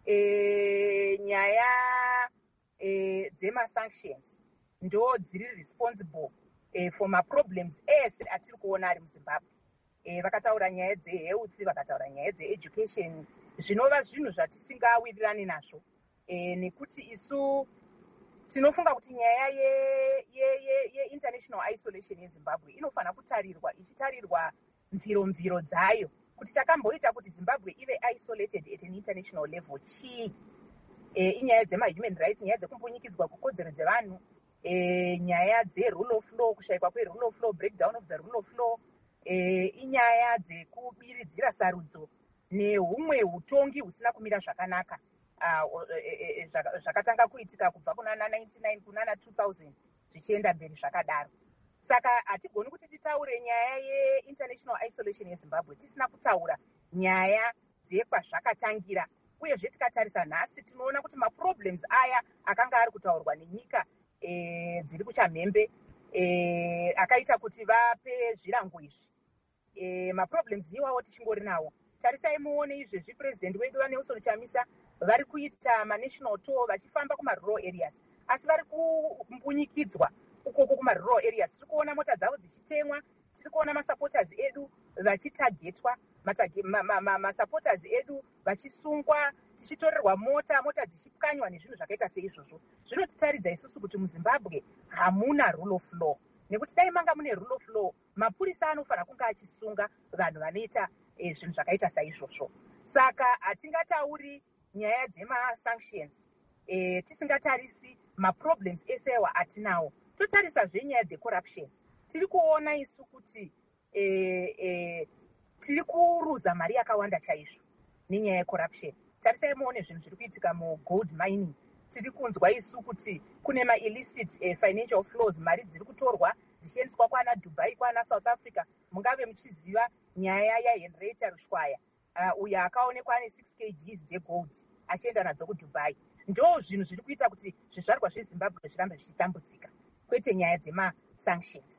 nyaya dzemasanctions ndo dziri responsible for maproblems ese atiri kuona ari muZimbabwe. Vakataura nyaya dzehealth, vakataura nyaya dzeeducation, zvinova zvinhu zvatisingawirirani nazvo nekuti isu tinofunga kuti nyaya ye-international isolation yeZimbabwe inofanira kutarirwa ichitarirwa mviro dzayo kuti chakamboita kuti Zimbabwe ive isolated at an international level chii. Inyaya dzema-human rights, nyaya dzekumbunyikidzwa kukodzero dzevanhu, nyaya dze-rule of law, kushayikwa kwe-rule of law, breakdown of the rule of law, inyaya dzekubiridzira sarudzo nehumwe hutongi husina kumira zvakanaka zvakatanga kuitika kubva kunana 99 kunana 2000 zvichienda mberi zvakadaro. Saka hatigoni kuti titaure nyaya ye-international isolation yeZimbabwe tisina kutaura nyaya dzekwazvakatangira. Uyezve tikatarisa nhasi tinoona kuti maproblems aya akanga ari kutaurwa nenyika dziri kuchamhembe akaita kuti vape zvirango izvi. Maproblems iwawo tichingori nawo. Tarisai muone izvezvi president wedu vaNelson Chamisa vari kuita manational tour vachifamba kumarural areas, asi vari kumbunyikidzwa ukoko kumarural areas. Tiri kuona mota dzavo dzichitemwa, tiri kuona masupporters edu vachitagetwa, masupporters edu vachisungwa, tichitorerwa mota dzichipwanywa nezvinhu zvakaita seizvozvo. Zvinotitaridza isusu kuti muZimbabwe hamuna rule of law, nekuti dai manga mune rule of law mapurisa anofanira kunge achisunga vanhu vanoita zvinhu zvakaita saizvozvo. Saka hatingatauri nyaya dzema-sanctions tisingatarisi maproblems esewa atinawo. Totarisa zvenyaya dzecorruption. Tiri kuona isu kuti tiri kuruza mari yakawanda chaizvo nenyaya yecorruption. Tarisai muone zvinhu zviri kuitika mugold mining. Tiri kunzwa isu kuti kune ma-illicit financial flows, mari dziri kutorwa dzichiendeswa kwana Dubai, kwana South Africa. Mungave muchiziva nyaya yaHenrietta Rushwaya uyo akaonekwa ane 6 kg dzegold achienda nadzo kuDubai. Ndo zvinhu zviri kuita kuti zvizvarwa zveZimbabwe zvirambe zvichitambudzika, kwete nyaya dzema-sanctions.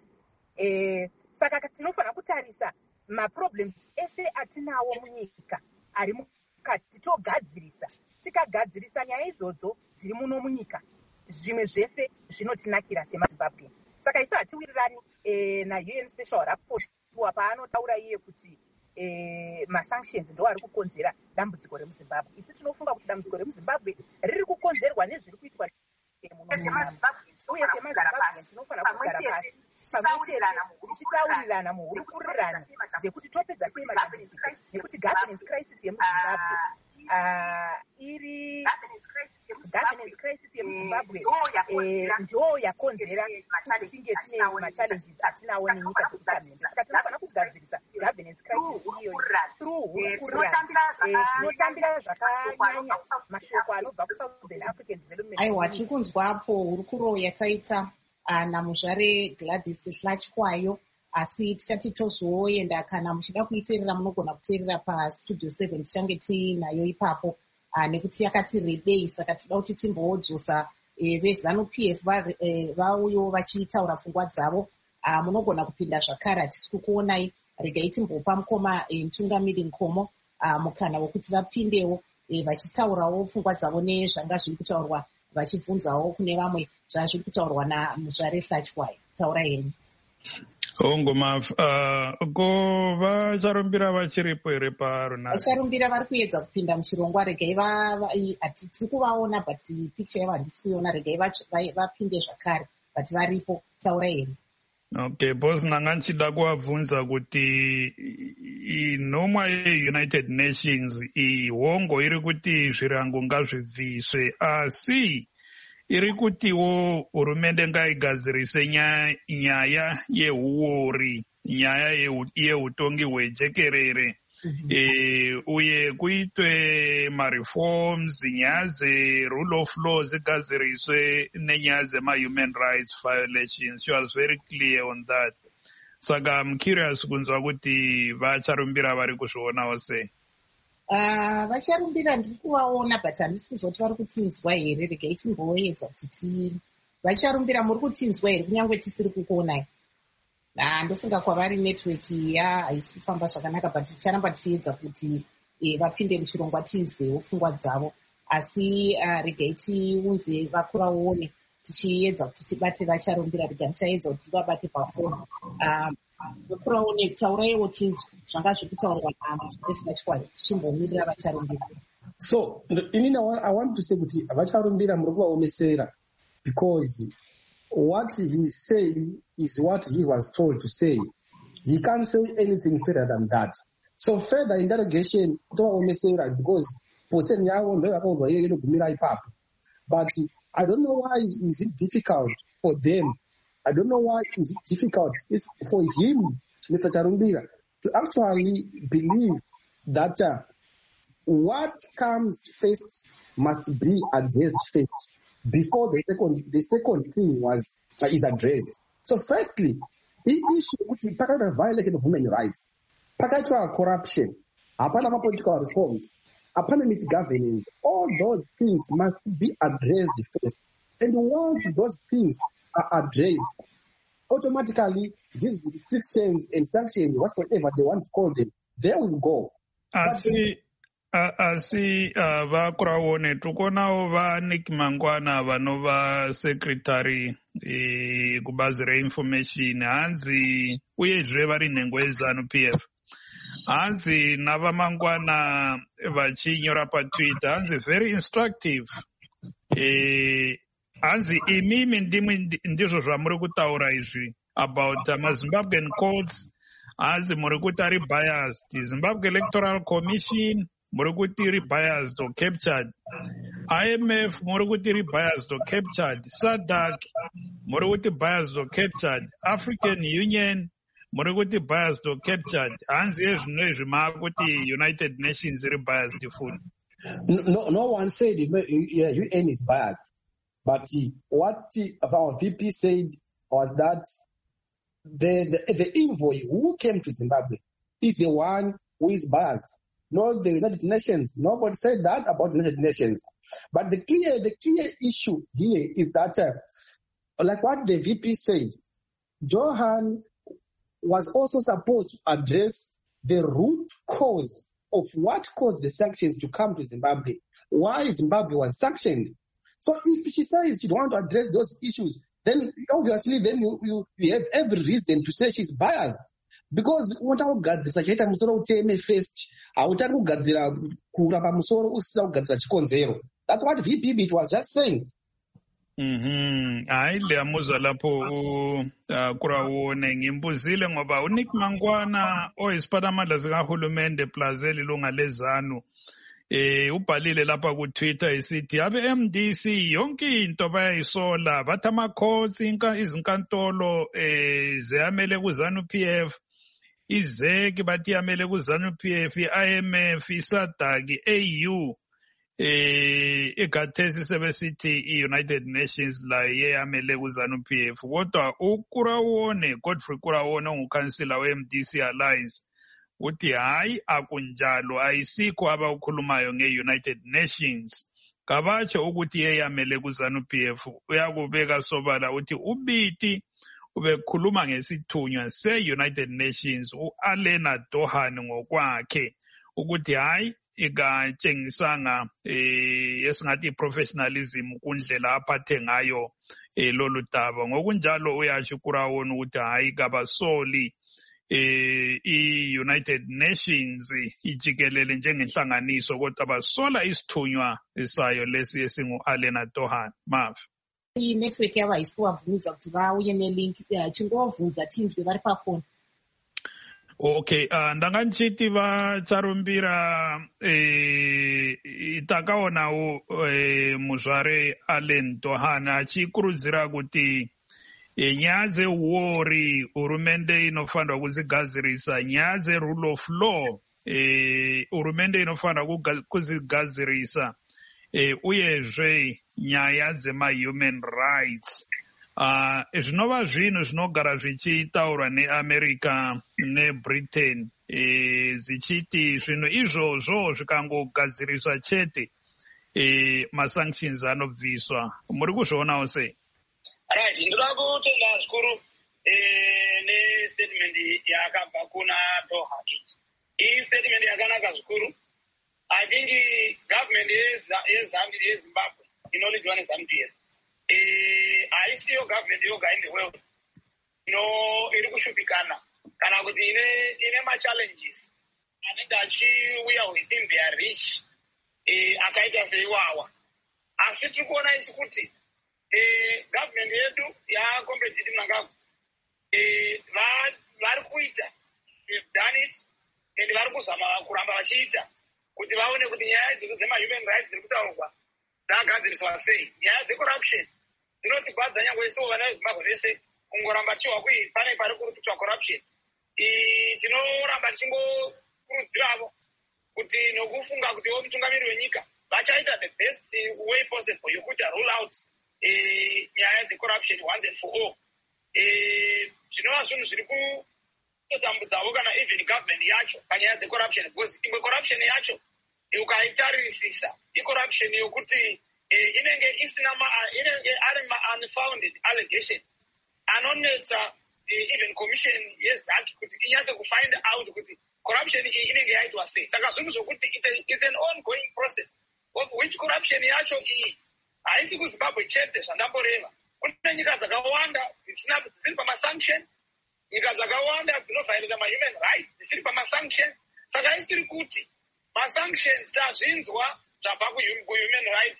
Saka tinofanira kutarisa maproblems ese atinawo munyika ari mukati togadzirisa. Tikagadzirisa nyaya idzodzo dziri muno munyika, zvimwe zvese zvinotinakira semaZimbabwe. Saka isu hatiwirirani naUN Special Rapporteur paanotaura iye kuti masanctions ndo ari kukonzera dambudziko remuZimbabwe. Isu tinofunga kuti dambudziko remuZimbabwe riri kukonzerwa nezviri kuitwa muZimbabwe. Uye semaZimbabwe tinofanira kugara pasi tichitaurirana muhurukurirani dzekuti topedza sei madambudziko, nekuti governance crisis yemuZimbabwe iri governance crisis yemuZimbabwe ndo yakonzera kuti tinge tine machallenges atinawo nenyika dzekuchamhembe. Saka tinofanira kugadzirisa governance crisis iyoyo through hurukurirani. Tinotambira zvakanyanya mashoko anobva kuSouthern African Development. Aiwa, tiri kunzwapo hurukuro yataita namuzvare Gladys Hlatywayo, asi tichati tozoenda kana muchida kuiteerera munogona kuteerera pastudio 7 tichange tinayo ipapo nekuti yakati rebei. Saka tinoda kuti timbodzosa veZANU-PF vauyo vachiitaura pfungwa dzavo. Munogona kupinda zvakare, hatisi kukuonai. Regai timbopa mukoma mutungamiri Nkomo mukana wekuti vapindewo vachitaurawo pfungwa dzavo nezvanga zviri kutaurwa, vachibvunzawo kune vamwe zvazviri kutaurwa namuzvare Hlatywayo. Taura henyu. Ngoma ko vacharumbira vachiripo here parunhare? Vacharumbira vari kuedza kupinda muchirongwa. Regai tiri kuvaona but picture yavo handisi kuiona. Regai vapinde zvakare but varipo. Taura henyu. Okay, boss, nanga nchida kuvabvunza kuti nhomwa yeUnited Nations ihongo iri kuti zvirango ngazvibviswe, asi iri kutiwo hurumende ngaigadzirise nyaya yehuori, nyaya yeutongi hwejekerere. Uye kuitwe ma-reforms, nyaya dze-rule of law zigadziriswe nenyaya dzema-human rights violations. She was very clear on that. Saka I'm curious kunzwa kuti vacharumbira vari kuzvionawo sei. Vacharumbira ndiri kuvaona, but handisi kuzoti vari kutinzwa here. Regai timboedza kuti vacharumbira muri kutinzwa here kunyange tisiri kukuonai. Ndofunga kwavari netiweki haisi kufamba zvakanaka, but ticharamba tichiedza kuti vapinde muchirongwa tinzwewo pfungwa dzavo. Asi regai tiunze vakuraone tichiedza kuti tibate vacharumbira. Rega tichaedza kuti tivabate pafoni. Vakuraone tauraiwo tinzwe zvanga zvekutaurwa navo zvinezvinachikwa tichimbomirira vacharumbira. So inini I want to say kuti vacharumbira muri kuvaomesera, because what he said is what he was told to say. He can't say anything further than that. So further interrogation tovaomesera, because person yavo ndovakauzwa iyo inogumira ipapo. But I don't know why is it difficult for them. I don't know why is it difficult for him, Mr. Charumbira, to actually believe that what comes first must be addressed first before the second thing is addressed. So firstly, the issue which is part of the violation of human rights, part of corruption, apart from political reforms, apart from misgovernance, all those things must be addressed first. And once those things are addressed, automatically these restrictions and sanctions, whatsoever they want to call them, they will go. Asi vakuraone tukonawo vaNick Mangwana vanova secretary kubazi reinformation hanzi uyezve vari nhengo yeZANU-PF. Hanzi navaMangwana vachinyora paTwitter, hanzi very instructive. Hanzi imimi ndizvo zvamuri kutaura izvi about maZimbabwean courts. Hanzi muri kuti ari biased. Zimbabwe Electoral Commission muri kuti iri biased or captured. IMF muri kuti iri biased or captured. SADC muri kuti biased or captured. African Union muri kuti biased or captured. Hanzi ezvino izvi maakuti United Nations iri biased futi. No one said UN is biased. But what our VP said was that the envoy who came to Zimbabwe is the one who is biased, not the United Nations. Nobody said that about the United Nations. But the clear issue here is that, like what the VP said, Johan was also supposed to address the root cause of what caused the sanctions to come to Zimbabwe. Why Zimbabwe was sanctioned. So if she says she don't want to address those issues, then obviously then you have every reason to say she's biased. Because what I got is like musoro uteme first, autari kugadzira kurapa musoro usisa kugadzira chikonzero. That's what VP was just saying. Hayi liyamuzwa lapho kuraone ngimbuzile ngoba uNick Mangwana oyisiphathamandla sikahulumende plus elilunga leZANU ubhalile lapha ku Twitter isithi abe MDC yonke into bayayisola bathi ama-courts izinkantolo ziyamele kuZANU-PF, izeki bathi yamele kuZANU-PF, i-IMF, i-SADC, i-AU igathesi sebesithi i-United Nations la yeyamele kuZANU-PF. Kodwa uKuraone, Godfrey Kuraone ongukhansila we-MDC Alliance uthi hayi akunjalo, ayisikho abawukhulumayo nge-United Nations. Kabatsho ukuthi yeyamele kuZANU-PF. Uyakubeka sobala uthi uBiti ubekhuluma ngesithunywa se-United Nations u-Alena Dohan ngokwakhe ukuthi hayi ikatshengisanga esingathi professionalism kundlela aphathe ngayo lolu daba. Ngokunjalo uyasho Kuraone ukuthi hayi kabasoli i-United Nations ijikelele njengenhlanganiso kodwa basola isithunywa sayo lesi esingu-Alena Dohan. Mav inetwork yavo haisi kuvabvumidza kuti vauye nelink. Chingovabvunza tinzwe vari pafoni. Okay, ndanga ndichiti vacharumbira takaonawo muzvare Allen Tohana achikurudzira kuti nyaya dzeuori hurumende inofanira kuzigadzirisa, nyaya dzerule of law hurumende inofanira kuzigadzirisa, uyezve nyaya dzema-human rights. Zvinova zvinhu zvinogara zvichitaurwa neAmerica neBritain, zichiti zvinhu izvozvo zvikangogadziriswa chete masanctions anobviswa. Muri kuzvionawo sei? Right, ndoda kutenda zvikuru nestatement yakabva kuna Doha. Iyi statement yakanaka zvikuru. I think government yeZimbabwe inolidwa neZambia. Haisiyo government yoga in the world iri kushupikana kana kuti ine ma-challenges anenge achiuya within their reach akaita seiwawa. Asi tiri kuona isi kuti government yedu yakompetitive nangaku vari kuita, we've done it, and vari kuzama kuramba vachiita kuti vaone kuti nyaya dzema-human rights dziri kutaurwa dzagadziriswa sei. Nyaya dzecorruption dzinotibvadza nyangwe isiwo vana veZimbabwe vese kungoramba tichiwa kuti pane pari kuitwa corruption. Tinoramba tichingokurudziravo kuti nokufunga kuti mutungamiri wenyika vachaita the best way possible yokuti rule out nyaya dzecorruption once and for all. Zvinova zvinhu zviri kutotambudzavo kana even government yacho panyaya dzecorruption, because imwe corruption yacho ukaitarisisa icorruption yokuti inenge ari ma-unfounded allegation anonetsa even commission yeZaki kuti inyatse kufind out kuti corruption iyi inenge yaitwa sei. Saka zvinhu zvokuti it's an ongoing process of which corruption yacho iyi haisi kuZimbabwe chete zvandamboreva. Kune nyika dzakawanda dzisiri pamasanctions, nyika dzakawanda dzinovhairira ma-human rights dzisiri pamasanctions. Saka isiri kuti masanctions tazvinzwa zvabva kuhuman rights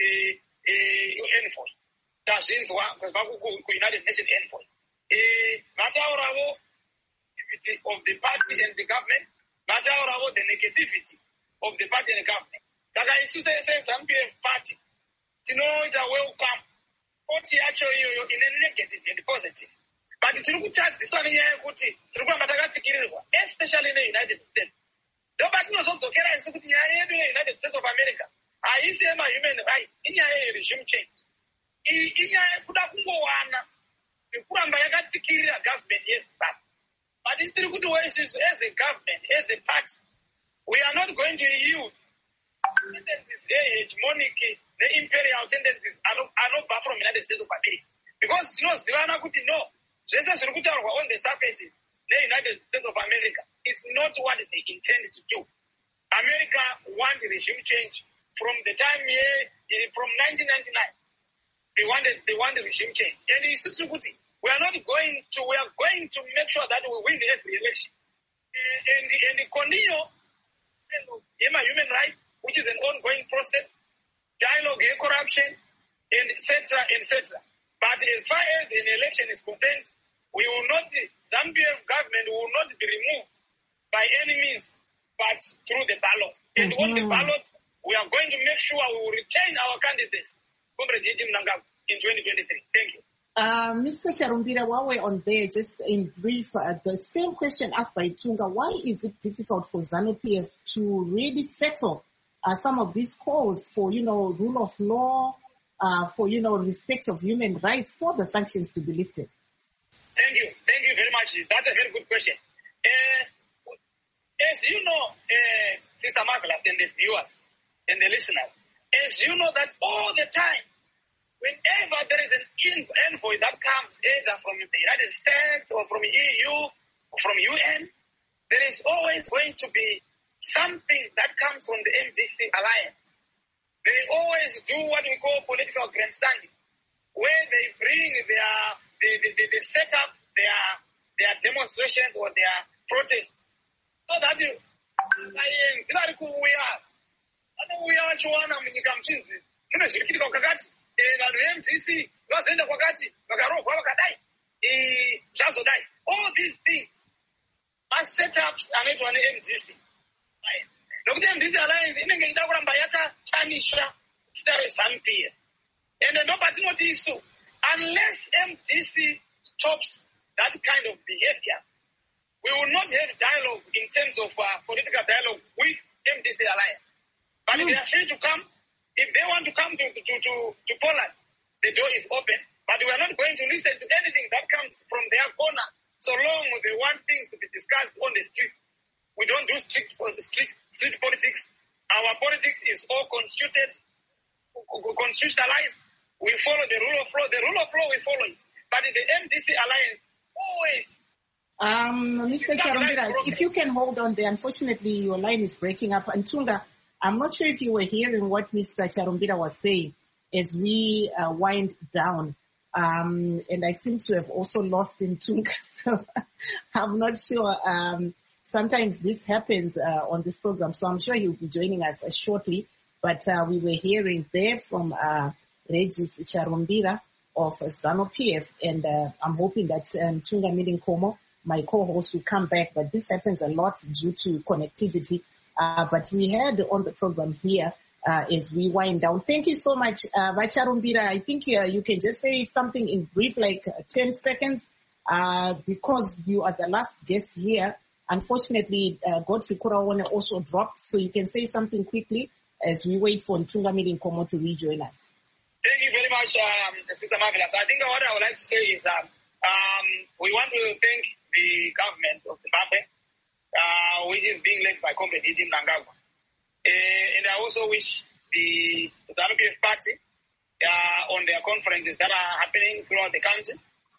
envoy, tazvinzwa kubva kuUnited Nations envoy. Vatauravo of the party and the government, vatauravo the negativity of the party and the government. Saka isu seZANU-PF party tinoita welcome poti yacho iyoyo ine negative and positive, but tiri kutadziswa nenyaya yekuti tiri kuramba takatsikirirwa, especially in the United States. Ndoba tinozodzokera isi kuti nyaya yedu yeUnited States of America haisi yema-human rights, inyaya yeregime change. Inyaya kuda kungowana nekuramba yakatsikirira government yeZimbabwe. But isiri kuti weisusu as a government, as a party, we are not going to yield tendencies hegemonic ne-imperial tendencies anobva from United States of America. Because tinozivana kuti no, zvese zviri kutaurwa on the surfaces ne-United States of America, it's not what they intend to do. America want regime change from the time from 1999. They want regime change. And it's kuti we are going to make sure that we win every election. And continue human rights, which is an ongoing process, dialogue, corruption, and etc., etc. But as far as an election is concerned, we will not, Zambian government will not be removed by any means, but through the ballot. And on the ballot, we are going to make sure we will retain our candidates in 2023. Thank you. Mr. Sharumbira, while we're on there, just in brief, the same question asked by Tunga, why is it difficult for ZANU-PF to really settle some of these calls for, rule of law, for, respect of human rights, for the sanctions to be lifted? Thank you. Thank you very much. That's a very good question. As you know, Sister Margaret and the viewers and the listeners, as you know that all the time, whenever there is an envoy that comes either from the United States or from EU or from UN, there is always going to be something that comes from the MDC alliance. They always do what we call political grandstanding, where they bring they set up their demonstrations or their protests, so that all these things ma-setups anoitwa ne-MDC. Nokuti MDC Alliance inenge ichida kuramba yakachanisha zita reZANU-PF. And ndopatinoti isu, unless MDC stops that kind of behavior, we will not have dialogue in terms of political dialogue with MDC Alliance. But they are free to come. If they want to come to Poland, the door is open. But we are not going to listen to anything that comes from their corner, so long they want things to be discussed on the street. We don't do street politics. Our politics is all constitutionalized. We follow the rule of law. The rule of law, we follow it. But in the MDC Alliance, always. Mr. Charumbira, if you can hold on there, unfortunately your line is breaking up. And Tunga, I'm not sure if you were hearing what Mr. Charumbira was saying as we wind down. And I seem to have also lost in Tunga, so I'm not sure. Sometimes this happens on this program, so I'm sure he'll be joining us shortly. But we were hearing there from Regis Charumbira of ZANU-PF, and I'm hoping that Tunga Milinkomo, my co-host, will come back. But this happens a lot due to connectivity. But we had on the program here as we wind down. Thank you so much, Charumbira. I think you can just say something in brief, like 10 seconds, because you are the last guest here. Unfortunately, Godfrey Kuraone also dropped, so you can say something quickly as we wait for Ntunga Milinkomo to rejoin us. Thank you very much, Sister Marvelous. I think what I would like to say is we want to thank the government of Zimbabwe, which is being led by Comrade Eddie Mnangagwa. And I also wish the ZANU-PF party on their conferences that are happening throughout the country.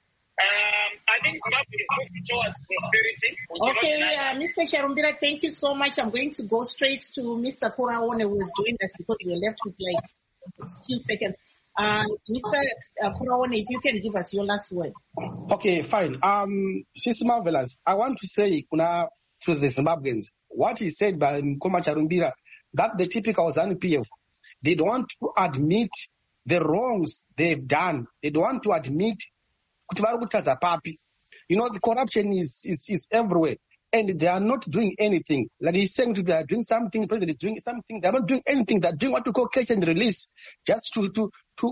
I think Zimbabwe is moving towards prosperity. Okay, Mr. Charumbira, thank you so much. I'm going to go straight to Mr. Kuraone, who has joined us because we are left with like a few seconds. Mr. Kuraone, if you can give us your last word. Okay, fine. She's marvelous. I want to say, to the Zimbabweans, what he said by Mkoma Charumbira, that's the typical ZANU-PF. They don't want to admit the wrongs they've done. They don't want to admit. You know, the corruption is everywhere, and they are not doing anything. Like he's saying, they are doing something. The president is doing something. They are not doing anything. They are doing what we call catch and release, just to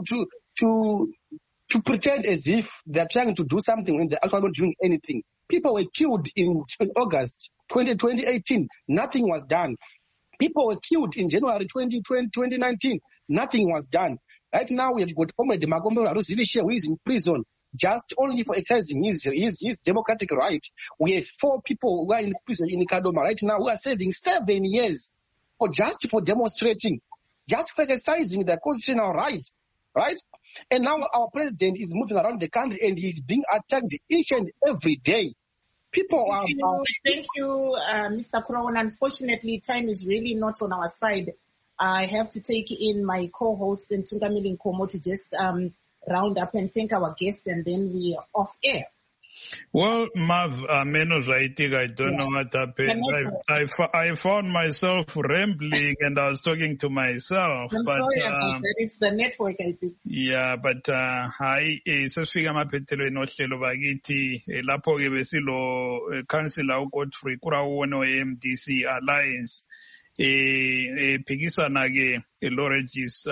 pretend as if they are trying to do something when they are actually not doing anything. People were killed in August 2018. Nothing was done. People were killed in January 2019. Nothing was done. Right now, we have got Comrade Magombe Ruzilishe, who is in prison, just only for exercising his democratic right. We have 4 people who are in prison in Kadoma right now who are serving 7 years for demonstrating, just for exercising their constitutional right. And now our president is moving around the country and he's being attacked each and every day. People are... Thank you, Mr. Kuraone. Unfortunately, time is really not on our side. I have to take in my co-host, Ntunga Milinkomo, to just round up and thank our guests, and then we are off air. Well, Mav, I don't know what happened. I found myself rambling and I was talking to myself. I'm sorry about that. It's the network, I think. Yeah, but sesifika emaphethelweni ohlelo bakithi lapho ke besilo councillor uGodfrey Kuraone we-MDC Alliance phikisana ke Regis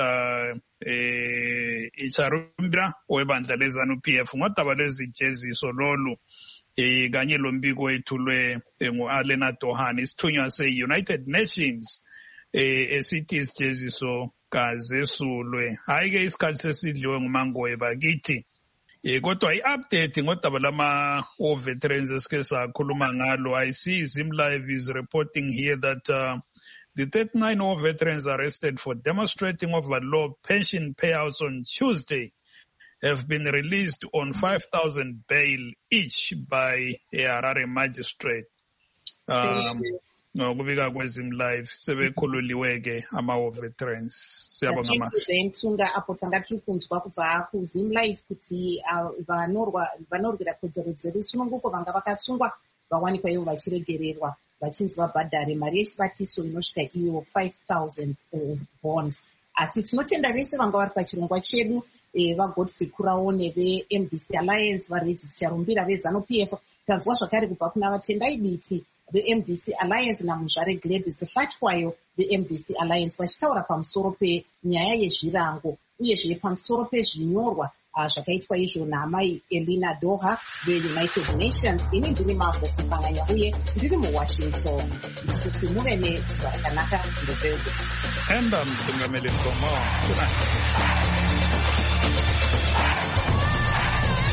Charumbira webandla leZANU-PF ngodaba lwezijeziso lolu kanye lombiko wethulwe ngu-Alena Dohani isithunywa se-United Nations esithi isijeziso kazesulwe. Hayi ke isikhathi sesidliwe ngumangoye bakithi. Kodwa i-update ngodaba lama-war veterans esike sakhuluma ngalo. I see ZimLive is reporting here that the 39 war veterans arrested for demonstrating over low pension payouts on Tuesday have been released on 5,000 bail each by a Harare magistrate. Ngokubika kweZimLive sebekhululiwe-ke ama-war veterans. Siyabonga manje. Ntunga apo tanga tiri kunzwa kubva kuZimLive kuti vanorwira kodzero dzedu sununguko vanga vakasungwa vawanikwa ivo vachiregererwa vachinzi vabhadhare mari yechibatiso inosvika iyo 5,000 bonds. Asi tinotenda vese vanga vari pachirongwa chedu vagodfrey kuraone veMDC Alliance, varegis charumbira veZANU-PF. Tanzwa zvakare kubva kuna vatendai biti veMDC Alliance namuzvare Gladys Hlatwayo veMDC Alliance vachitaura pamusoro penyaya yezvirango uyezve pamusoro pezvinyorwa zvakaitwa izvo naamai Elina Doha veUnited Nations. Ini ndiri Mavhosi Panganya uye ndiri muWashington. Ndisiti muve nezuva rakanaka ndovego. Enda mtungameli Nkomo.